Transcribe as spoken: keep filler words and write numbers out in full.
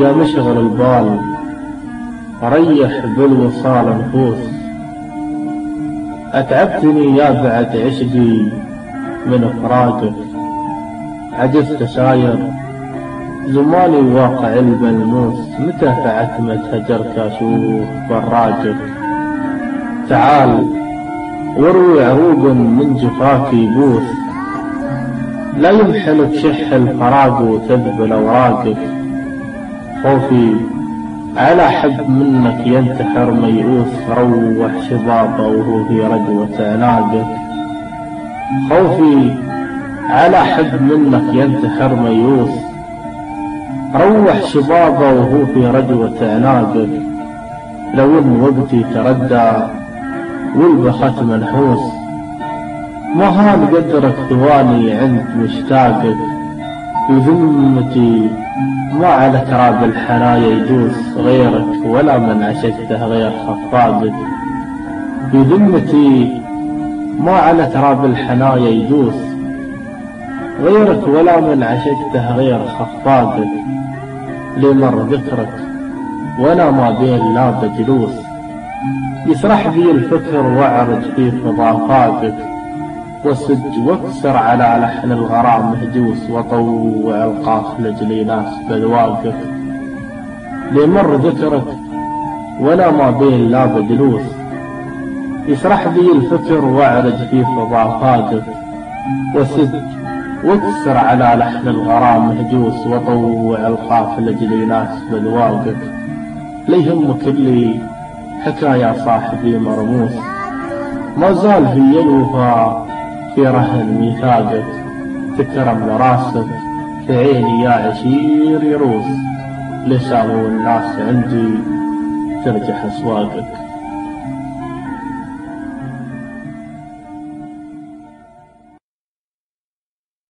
يا مشغل البال ريح بالوصال نفوس. أتعبتني يا بعد عشقي من فراقك، عجزت ساير زماني واقع الملموس. متى فعتمت هجرك أشوف براقك؟ تعال واروي عروق من جفاك يبوس، لا يمحلك شح الفراق وتذبل أوراقك. خوفي على حب منك ينتحر ميؤوس، روح شبابه وهو في رجوة عناقك. خوفي على حب منك ينتحر ميؤوس، روح شبابه وهو في رجوة عناقك. لو ان وقتي تردى والبخت منحوس، ما هان قدرك ثواني عند مشتاقك. في ذمتي ما على تراب الحنايا يدوس غيرك، ولا من عشقته غير خفاقك. في ذمتي ما على تراب الحنايا يدوس غيرك، ولا من عشقته غير خفاقك. لمر ذكرك وانا ما بين لا بجلوس، يسرح بي الفكر واعرج في فضافاقك. وسج واكسر على لحن الغرام مهجوس، وطوع القاف لجلي ناس بذواقك. لمر ذكرك وانا ما بين لا بجلوس، يسرح بي الفكر واعرج في فضافاقك. وسج واكسر على لحن الغرام مهجوس، وطوع القاف لجلي ناس بذواقك. ليهمك اللي حكايا صاحبي مرموس، ما زال في الوفا في رهن ميثاقك. تكرم لراسك في عيني يا عشير يروس، لسانو الناس عندي ترجح أسواقك.